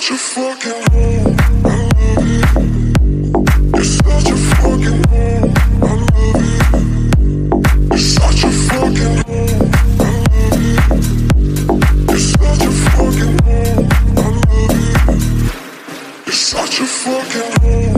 such a fucking home, I love it. You're such a fucking home, I love it. You're such a fucking home, I love it. You're such a fucking home, I love it. You're such a fucking home.